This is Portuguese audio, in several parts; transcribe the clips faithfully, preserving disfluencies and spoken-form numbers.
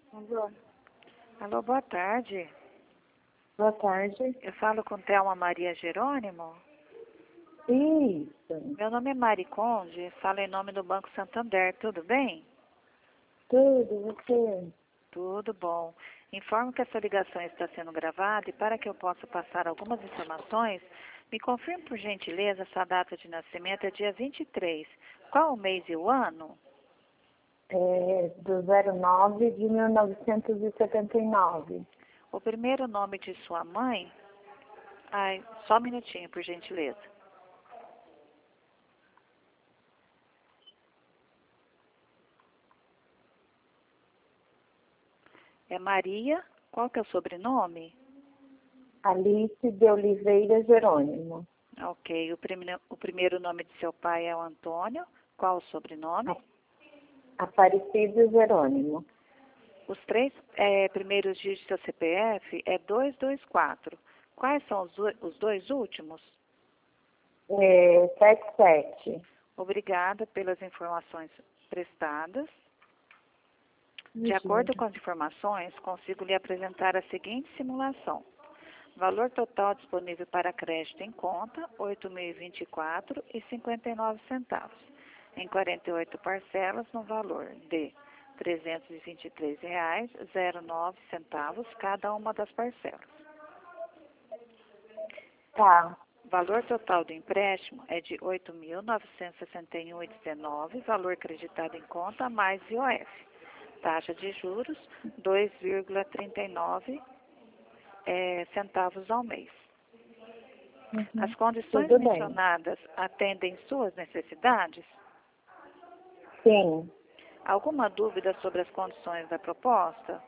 Alô, Alô, boa tarde. boa tarde. Eu falo com Thelma Maria Jerônimo. Isso, Meu nome é Mari Conde, falo em nome do Banco Santander, tudo bem? tudo, você? Tudo bom. Informo que essa ligação está sendo gravada e para que eu possa passar algumas informações, me confirme por gentileza sua data de nascimento é dia vinte e três. Qual o mês e o ano? É do zero nove de mil novecentos e setenta e nove. O primeiro nome de sua mãe? Ai, só um minutinho, por gentileza. É Maria. Qual que é o sobrenome? Alice de Oliveira Jerônimo. Ok. O, prime o primeiro nome de seu pai é o Antônio. Qual o sobrenome? Aparecido Jerônimo. Os três é, primeiros dígitos do seu C P F é dois dois quatro. Quais são os, os dois últimos? É sete sete. Obrigada pelas informações prestadas. De acordo com as informações, consigo lhe apresentar a seguinte simulação. Valor total disponível para crédito em conta, oito mil e vinte e quatro reais e cinquenta e nove centavos, em quarenta e oito parcelas no valor de trezentos e vinte e três reais e zero nove centavos cada uma das parcelas. Tá. Valor total do empréstimo é de oito mil novecentos e sessenta e um reais e dezenove centavos, valor acreditado em conta mais I O F. Taxa de juros dois vírgula trinta e nove é, centavos ao mês. Uhum. As condições Tudo bem. mencionadas atendem suas necessidades? Sim. Alguma dúvida sobre as condições da proposta?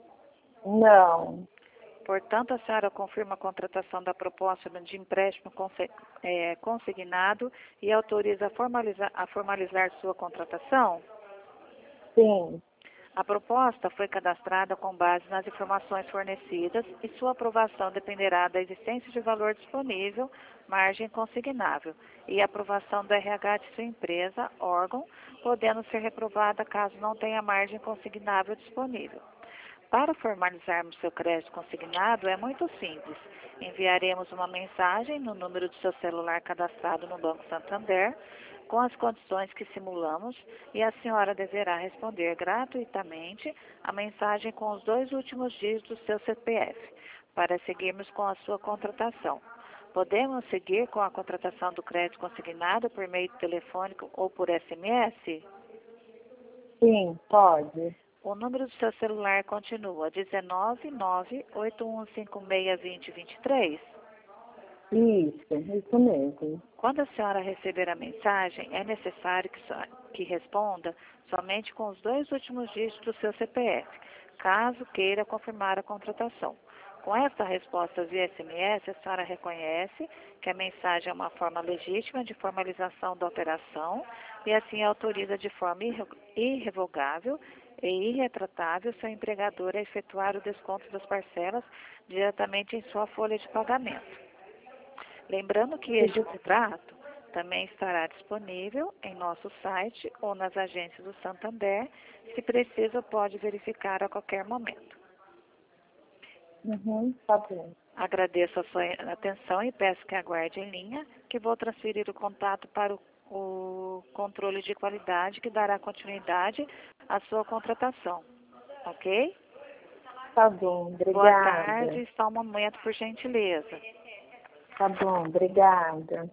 Não. Portanto, a senhora confirma a contratação da proposta de empréstimo conse é, consignado e autoriza a formalizar, a formalizar sua contratação? Sim. A proposta foi cadastrada com base nas informações fornecidas e sua aprovação dependerá da existência de valor disponível, margem consignável e aprovação do R H de sua empresa, órgão, podendo ser reprovada caso não tenha margem consignável disponível. Para formalizarmos seu crédito consignado é muito simples. Enviaremos uma mensagem no número do seu celular cadastrado no Banco Santander, com as condições que simulamos, e a senhora deverá responder gratuitamente a mensagem com os dois últimos dígitos do seu C P F, para seguirmos com a sua contratação. Podemos seguir com a contratação do crédito consignado por meio telefônico ou por S M S? Sim, pode. O número do seu celular continua dezenove, nove, oito um cinco seis, dois zero dois três? Isso, isso mesmo. Quando a senhora receber a mensagem, é necessário que, so, que responda somente com os dois últimos dígitos do seu C P F, caso queira confirmar a contratação. Com esta resposta via S M S, a senhora reconhece que a mensagem é uma forma legítima de formalização da operação e assim autoriza de forma irrevogável e irretratável seu empregador a efetuar o desconto das parcelas diretamente em sua folha de pagamento. Lembrando que este contrato também estará disponível em nosso site ou nas agências do Santander. Se preciso, pode verificar a qualquer momento. Uhum, tá bom. Agradeço a sua atenção e peço que aguarde em linha, que vou transferir o contato para o, o controle de qualidade, que dará continuidade à sua contratação. Ok? Tá bom, obrigada. Boa tarde, só um momento, por gentileza. Tá bom, obrigada.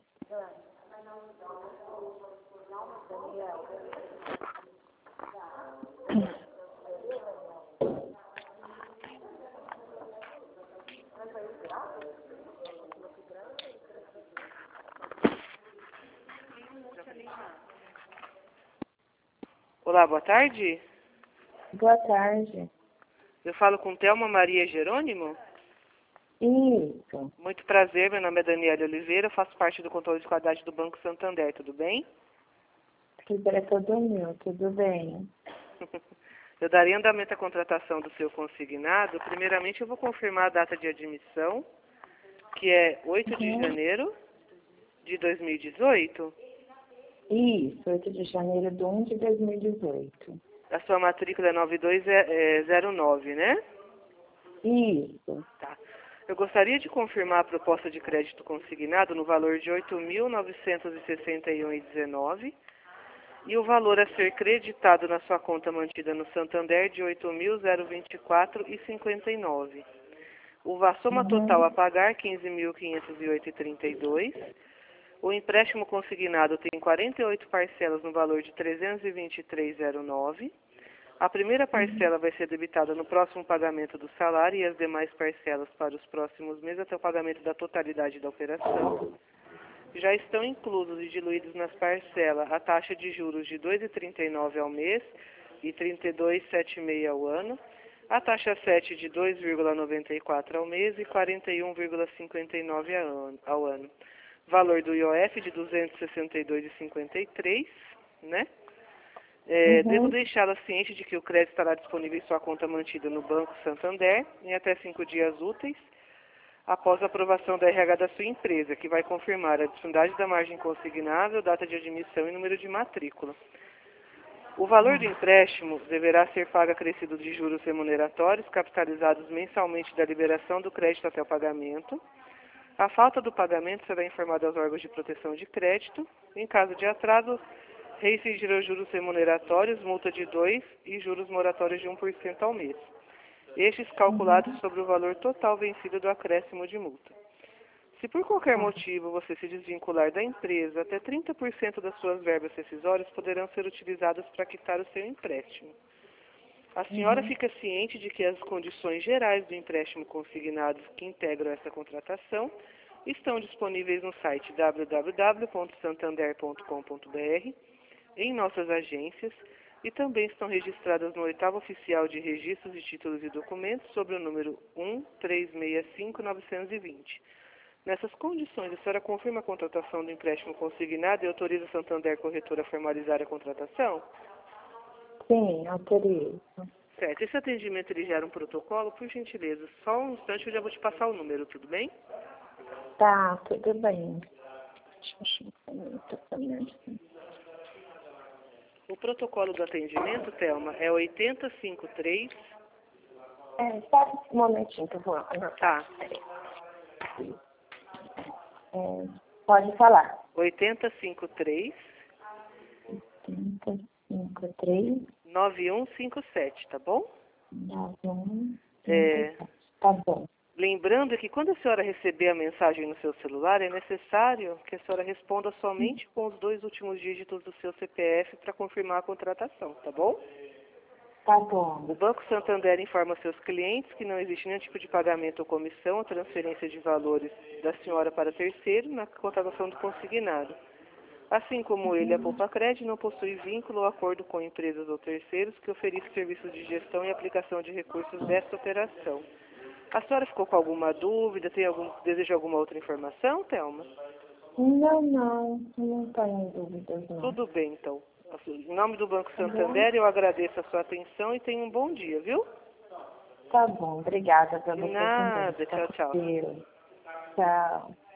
Olá, boa tarde. Boa tarde. Eu falo com Thelma Maria Jerônimo. Isso. Muito prazer, meu nome é Daniela Oliveira, eu faço parte do controle de qualidade do Banco Santander, tudo bem? Tudo é todo meu, tudo bem. Eu darei andamento à contratação do seu consignado. Primeiramente, eu vou confirmar a data de admissão, que é oito de Uhum. janeiro de dois mil e dezoito. Isso, oito de janeiro de um de dois mil e dezoito. A sua matrícula é nove dois zero nove, né? Isso. Tá. Eu gostaria de confirmar a proposta de crédito consignado no valor de oito mil novecentos e sessenta e um reais e dezenove centavos e o valor a ser creditado na sua conta mantida no Santander de oito mil vinte e quatro reais e cinquenta e nove centavos. O a soma Uhum. total a pagar quinze mil quinhentos e oito reais e trinta e dois centavos. O empréstimo consignado tem quarenta e oito parcelas no valor de trezentos e vinte e três reais e nove centavos. A primeira parcela vai ser debitada no próximo pagamento do salário e as demais parcelas para os próximos meses até o pagamento da totalidade da operação. Já estão inclusos e diluídos nas parcelas a taxa de juros de dois vírgula trinta e nove ao mês e trinta e dois vírgula setenta e seis ao ano, a taxa sete de dois vírgula noventa e quatro ao mês e quarenta e um vírgula cinquenta e nove ao ano. Valor do I O F de duzentos e sessenta e dois vírgula cinquenta e três, né? É, Uhum. Devo deixá-la ciente de que o crédito estará disponível em sua conta mantida no Banco Santander em até cinco dias úteis, após a aprovação da R H da sua empresa, que vai confirmar a disponibilidade da margem consignável, data de admissão e número de matrícula. O valor do empréstimo deverá ser pago acrescido de juros remuneratórios, capitalizados mensalmente da liberação do crédito até o pagamento. A falta do pagamento será informada aos órgãos de proteção de crédito. Em caso de atraso, reincidirão juros remuneratórios, multa de dois por cento e juros moratórios de um por cento ao mês. Estes calculados sobre o valor total vencido do acréscimo de multa. Se por qualquer motivo você se desvincular da empresa, até trinta por cento das suas verbas rescisórias poderão ser utilizadas para quitar o seu empréstimo. A senhora Uhum. fica ciente de que as condições gerais do empréstimo consignado que integram essa contratação estão disponíveis no site w w w ponto santander ponto com ponto b r, em nossas agências, e também estão registradas no oitavo oficial de registros de títulos e documentos sobre o número um três seis cinco nove dois zero. Nessas condições, a senhora confirma a contratação do empréstimo consignado e autoriza a Santander Corretora a formalizar a contratação? Sim, autorizo. Certo. Esse atendimento ele gera um protocolo, por gentileza. Só um instante eu já vou te passar o número, tudo bem? Tá, tudo bem. Deixa eu achar um minuto também. O protocolo do atendimento, Thelma, é oitenta e cinco três. É, só um momentinho que eu vou anotar. Tá. É, pode falar. oitenta e cinco três. oitenta e cinco três. nove um cinco sete, tá bom? nove um É, cinco sete. Tá bom. lembrando que quando a senhora receber a mensagem no seu celular, é necessário que a senhora responda somente com os dois últimos dígitos do seu C P F para confirmar a contratação, tá bom? Tá bom. O Banco Santander informa seus clientes que não existe nenhum tipo de pagamento ou comissão ou transferência de valores da senhora para terceiro na contratação do consignado. Assim como ele, a Poupa Cred não possui vínculo ou acordo com empresas ou terceiros que ofereçam serviços de gestão e aplicação de recursos desta operação. A senhora ficou com alguma dúvida? Tem algum, deseja alguma outra informação, Thelma? Não, não. Não tenho dúvidas, não. Tudo bem, então. Em nome do Banco Santander, eu agradeço a sua atenção e tenha um bom dia, viu? Tá bom. Obrigada pra você Nada. também. Tchau, tchau. Tchau.